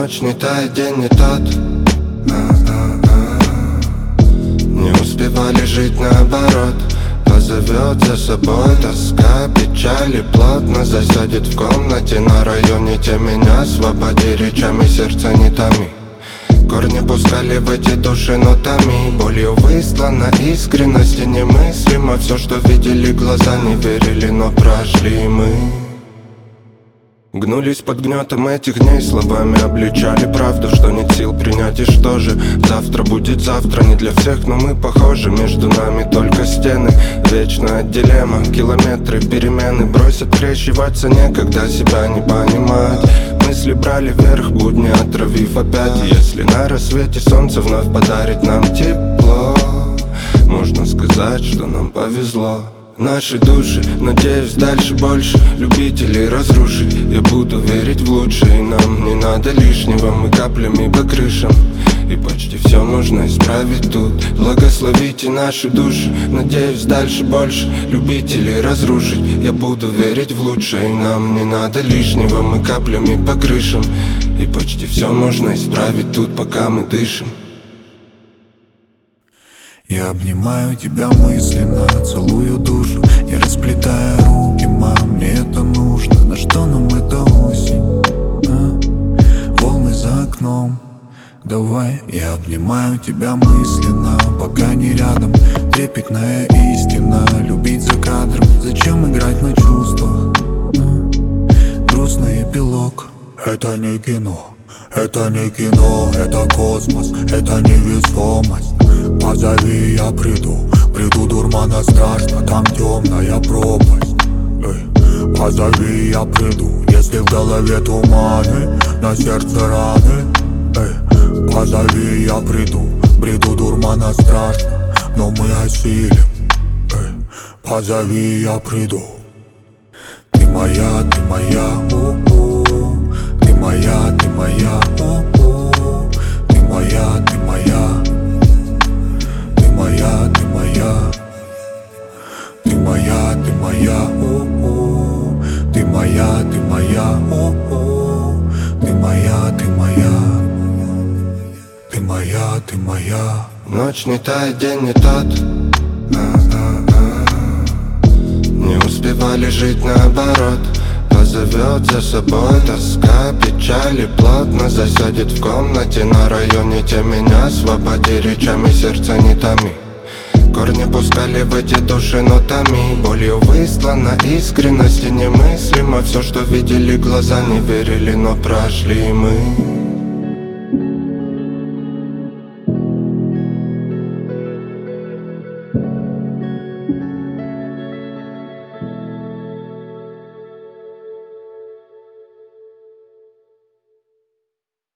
Ночь не та, день не тот. Не успевали жить наоборот. Позовет за собой тоска, печаль и плотно засядет в комнате на районе. Те меня освободи, речами сердца не томи. Корни пускали в эти души нотами. Болью выслана искренность и немыслимо. Все, что видели глаза, не верили, но прошли мы. Гнулись под гнетом этих дней, словами обличали правду, что нет сил принять, и что же завтра будет завтра, не для всех, но мы похожи. Между нами только стены, вечная дилемма, километры, перемены. Бросят крещиваться некогда, себя не понимать. Мысли брали вверх, будни отравив опять. Если на рассвете солнце вновь подарит нам тепло, можно сказать, что нам повезло. Наши души, надеюсь, дальше больше любителей разрушить. Я буду верить в лучшее, и нам не надо лишнего. Мы каплями по крышам, и почти все можно исправить тут. Благословите наши души, надеюсь, дальше больше любителей разрушить. Я буду верить в лучшее, и нам не надо лишнего. Мы каплями по крышам, и почти все можно исправить тут, пока мы дышим. Я обнимаю тебя мысленно, целую душу, не расплетая руки, мам, мне это нужно. На что нам эта осень? Волны за окном. Давай, я обнимаю тебя мысленно, пока не рядом. Трепетная истина, любить за кадром. Зачем играть на чувствах? Грустный эпилог. Это не кино, это не кино, это космос, это невесомость. Позови, я приду, приду, дурмана страшно, там темная пропасть. Позови, я приду, если в голове туманы, на сердце раны. Позови, я приду, бреду дурмана страшно, но мы осилим. Позови, я приду. Ты моя, у-у. Ты моя, у-у. Ты моя, ты моя. Ты моя, ты моя. Ты моя, ты моя, у-у. Ты моя, ты моя, у-у. Ты моя, ты моя. Ты моя, ты моя. Ночь не та, день не тот. Не успевали жить наоборот. Позовет за собой тоска, печаль и плотно засядет в комнате на районе. Те меня освободи, речами сердца не томи. Корни пускали в эти души нотами. Болью выслана искренность и немыслимо. Все, что видели глаза, не верили, но прошли мы.